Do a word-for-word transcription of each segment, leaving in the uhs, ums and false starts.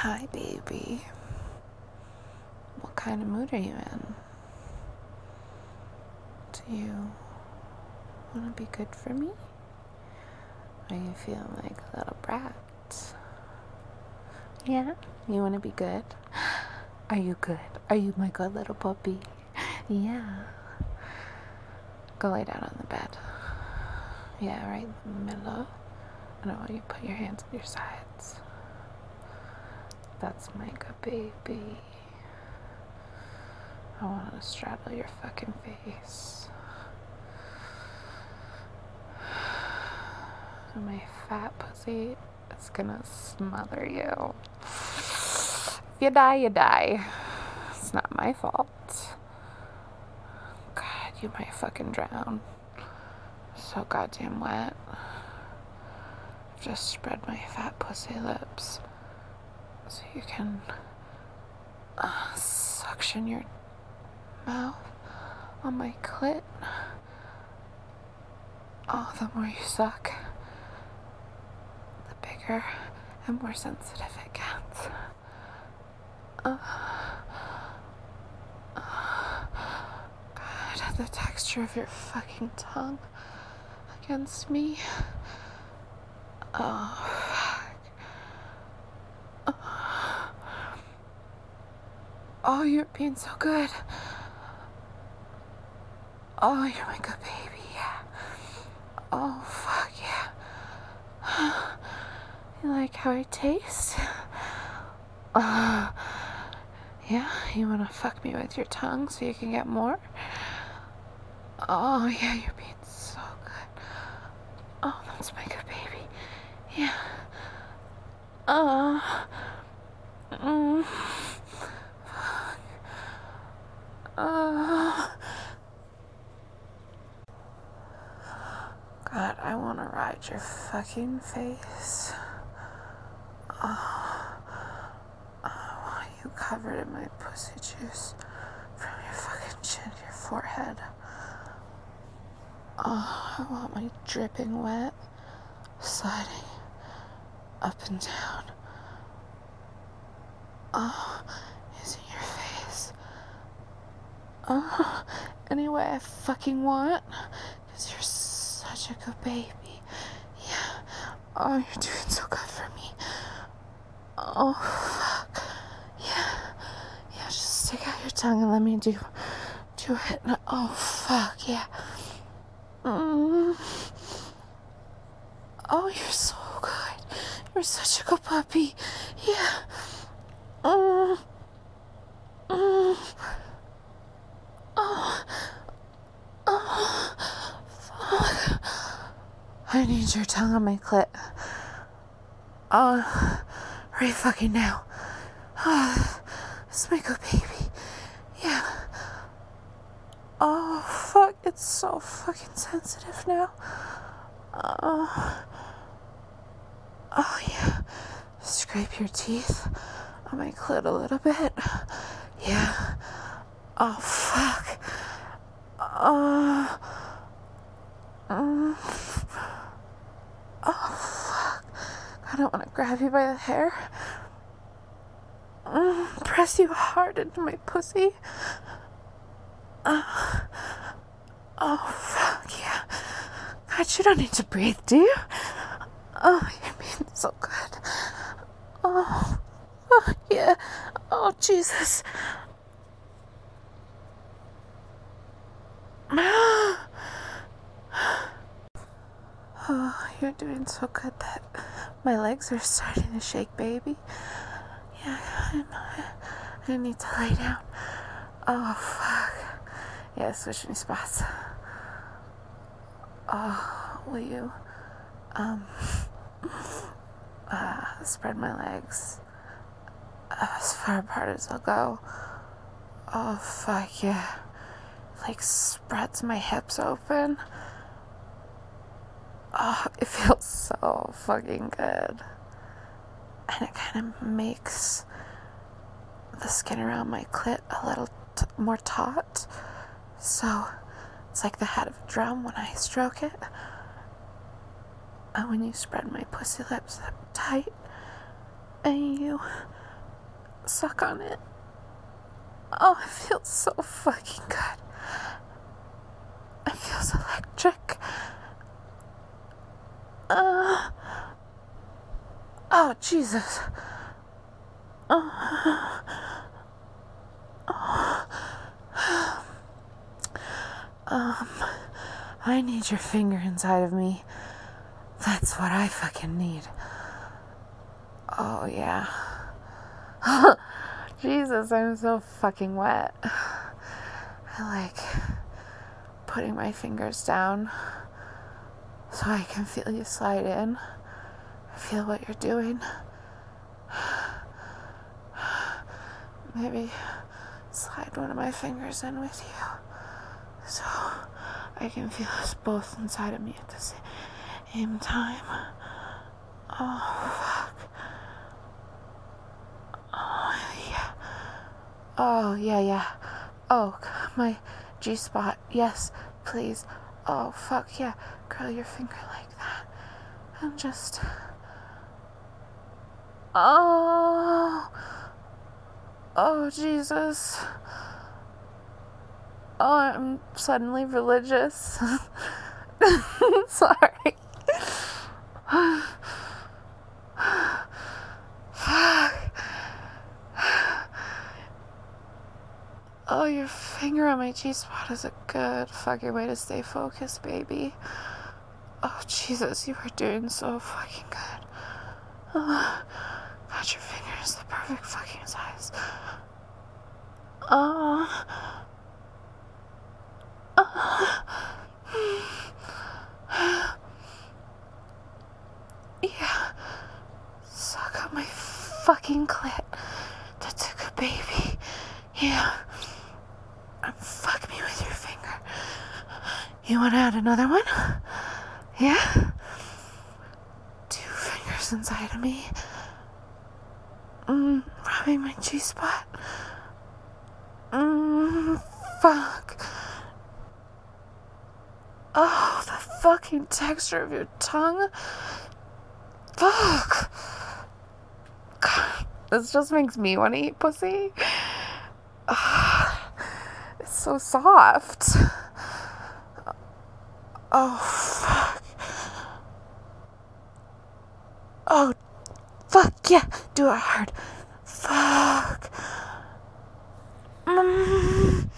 Hi, baby. What kind of mood are you in? Do you want to be good for me? Or you feeling like a little brat? Yeah? You want to be good? Are you good? Are you my good little puppy? Yeah. Go lay down on the bed. Yeah, right in the middle. And I want you to put your hands on your sides. That's my good baby. I want to straddle your fucking face. And my fat pussy is gonna smother you. If you die, you die. It's not my fault. God, you might fucking drown. So goddamn wet. I've just spread my fat pussy lips so you can uh, suction your mouth on my clit. Oh, the more you suck, the bigger and more sensitive it gets. Uh, uh, God, the texture of your fucking tongue against me. Oh, fuck. Oh, you're being so good. Oh, you're my good baby. Yeah. Oh, fuck yeah. You like how I taste? Uh, yeah, you wanna fuck me with your tongue so you can get more? Oh, yeah, you're being so good. Oh, that's my good baby. Yeah. Uh, mm, fuck. Uh, God, I wanna ride your fucking face. Oh, I want you covered in my pussy juice from your fucking chin to your forehead. Oh, I want my dripping wet sliding up and down. Oh, using your face. Oh, any way I fucking want. Because you're such a good baby. Yeah. Oh, you're doing so good for me. Oh, fuck. Yeah. Yeah, just stick out your tongue and let me do, do it. Oh, fuck, yeah. Mm. Oh, you're so good. You're such a good puppy. Yeah. Mm. Mm. Oh. Oh. Fuck. I need your tongue on my clit. Oh. Right fucking now. Oh. This is my good baby. Yeah. Oh, fuck. It's so fucking sensitive now. Oh. Oh, yeah. Scrape your teeth on my clit a little bit. Yeah. Oh, fuck. Oh. Mm. Oh, fuck. I don't want to grab you by the hair. Mm. Press you hard into my pussy. Uh. Oh, fuck, yeah. God, you don't need to breathe, do you? Oh, you're being so good. Oh, oh yeah. Oh, Jesus. Oh, you're doing so good that my legs are starting to shake, baby. Yeah, I'm, I need to lay down. Oh, fuck. Yeah, switching spots. Oh, will you, um, uh, spread my legs as far apart as I'll go? Oh, fuck, yeah. Like, spreads my hips open. Oh, it feels so fucking good. And it kind of makes the skin around my clit a little t- more taut. So, it's like the head of a drum when I stroke it. And when you spread my pussy lips up tight, and you Suck on it. Oh, it feels so fucking good. It feels electric. Uh, oh, Jesus. Uh, um, I need your finger inside of me. That's what I fucking need. Oh, yeah. Jesus, I'm so fucking wet. I like putting my fingers down so I can feel you slide in. Feel what you're doing. Maybe slide one of my fingers in with you so I can feel us both inside of me at the same time. Oh, fuck. Oh, yeah. Oh, yeah, yeah. Oh, my G-spot. Yes, please. Oh, fuck, yeah. Curl your finger like that. And just... Oh... Oh, Jesus. Oh, I'm suddenly religious. Sorry. Fuck. Oh, your finger on my G-spot is a good fucking way to stay focused, baby. Oh, Jesus, you are doing so fucking good. Oh, got your fingers the perfect fucking size. Oh. Oh. Yeah. Suck up my fucking clit. That's a good baby. Yeah. And fuck me with your finger. You want to add another one? Yeah? Two fingers inside of me. Mm, rubbing my G-spot. Mmm, fuck. Oh, the fucking texture of your tongue. Fuck. God, this just makes me want to eat pussy. Ugh, it's so soft. Oh, fuck. Oh, fuck, yeah. Do it hard. Fuck. Mm.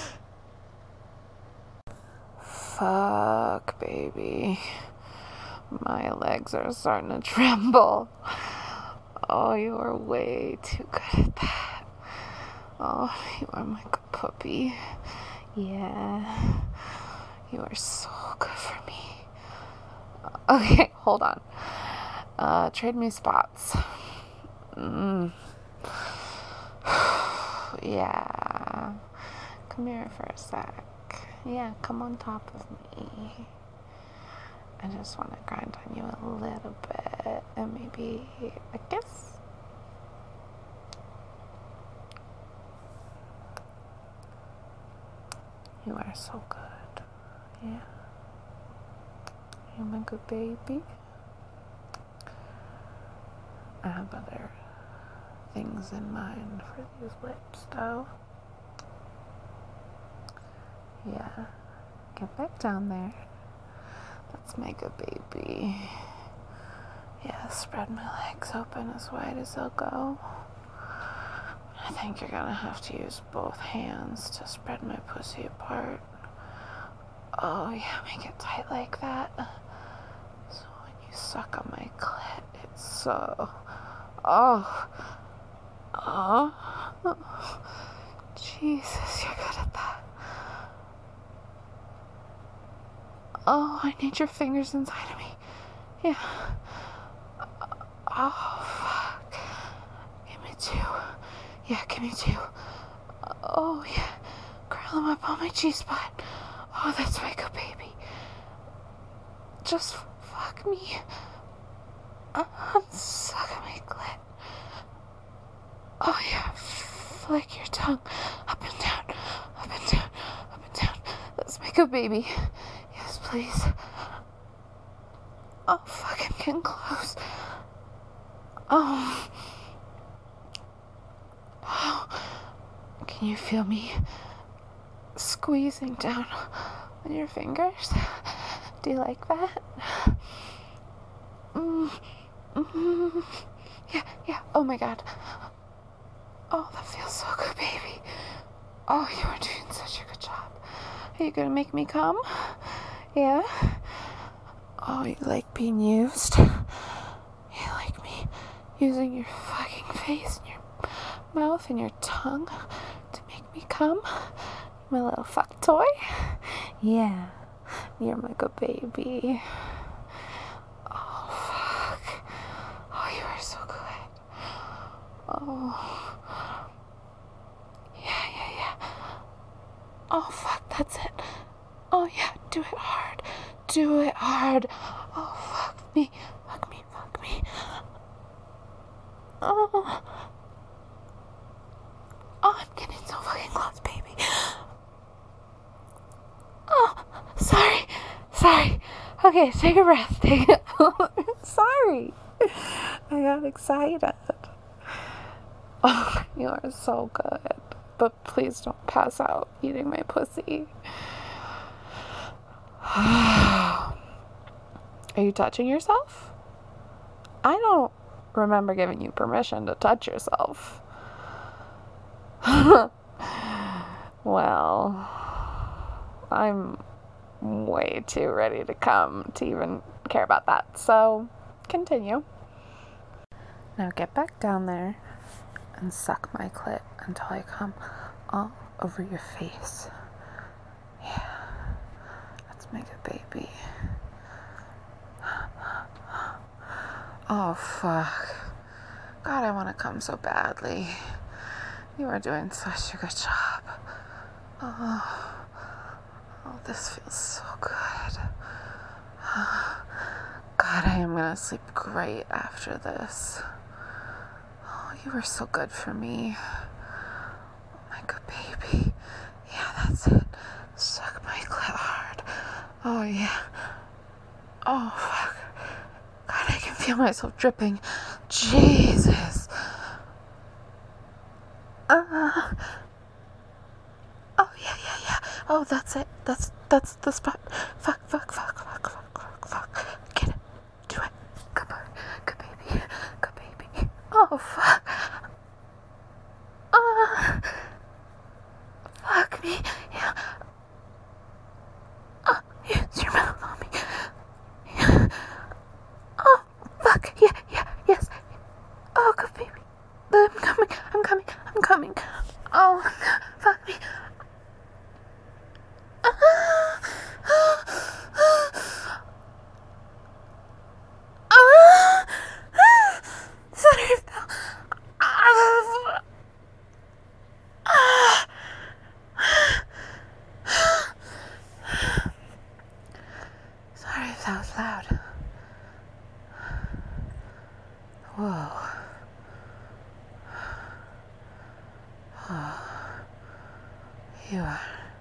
Fuck, baby. My legs are starting to tremble. Oh, you are way too good at that. Oh, you are my good puppy. Yeah. You are so good for me. Okay, hold on. Uh, trade me spots. Mm. Yeah. Come here for a sec. Yeah, come on top of me. I just want to grind on you a little bit and maybe a kiss. You are so good. Yeah. You're my good baby. I have other things in mind for these lips, though. Yeah. Get back down there. That's my good baby. Yeah, spread my legs open as wide as they'll go. I think you're gonna have to use both hands to spread my pussy apart. Oh, yeah, make it tight like that. So when you suck on my clit, it's so... Oh. Oh. Jesus, you're good at that. Oh, I need your fingers inside of me. Yeah. Oh, fuck. Give me two. Yeah, give me two. Oh, yeah. Curl them up on my G-spot. Oh, that's my good baby. Just fuck me. Uh, suck on my clit. Oh, yeah. Flick your tongue up and down, up and down, up and down. That's my good baby. Yes, please. Oh, fuck, I'm getting close. Oh. Can you feel me squeezing down on your fingers? Do you like that? Mm. Mm-hmm. Yeah, yeah. Oh my God. Oh, that feels so good, baby. Oh, you are doing such a good job. Are you gonna make me come? Yeah? Oh, you like being used? You like me using your fucking face and your mouth and your tongue to make me come? My little fuck toy? Yeah. You're my good baby. Oh, fuck. Oh, you are so good. Oh. Yeah, yeah, yeah. Oh, fuck, that's it. Oh, yeah, do it hard. Do it hard. Oh, fuck me. Fuck me, fuck me. Oh. Oh, I'm getting so fucking close, baby. Oh, sorry. Sorry. Okay, take a breath. Take it. Sorry. I got excited. Oh, you are so good. But please don't pass out eating my pussy. Are you touching yourself? I don't remember giving you permission to touch yourself. Well, I'm way too ready to come to even care about that. So, continue. Now get back down there and suck my clit until I come all over your face. Yeah, that's my good baby. Oh, fuck. God, I want to come so badly. You are doing such a good job. Oh, oh this feels so good. God, I am going to sleep great after this. Oh, you were so good for me. Oh, my good baby. Yeah, that's it. Suck my clit hard. Oh, yeah. Oh, fuck. God, I can feel myself dripping. Jesus. Uh, oh, yeah, yeah, yeah. Oh, that's it. That's, that's the spot. Fuck, fuck, fuck, fuck, fuck, fuck, fuck. Get it. Do it. Good boy. Good baby. Good baby. Oh, fuck. Uh, fuck me. Yeah. Oh, use your mouth on me. Yeah. Oh, fuck. Yeah, yeah, yes. Oh, good baby. I'm coming. I'm coming. I'm coming. Oh, fuck me. Sorry if that was loud. Whoa. Oh. You are.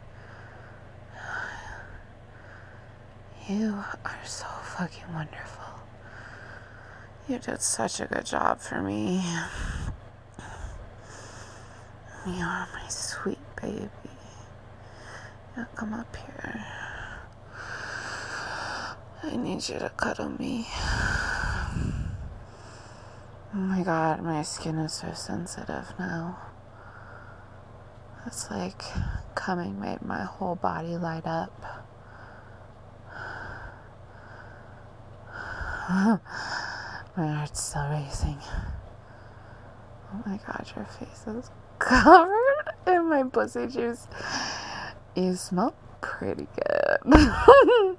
You are so fucking wonderful. You did such a good job for me. You are my sweet baby. Now come up here. I need you to cuddle me. Oh my God, my skin is so sensitive now. It's like coming made my whole body light up. My heart's still racing. Oh my God, your face is covered in my pussy juice. You smell pretty good.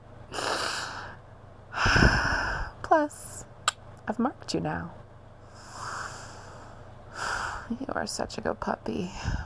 Plus, I've marked you now. You are such a good puppy.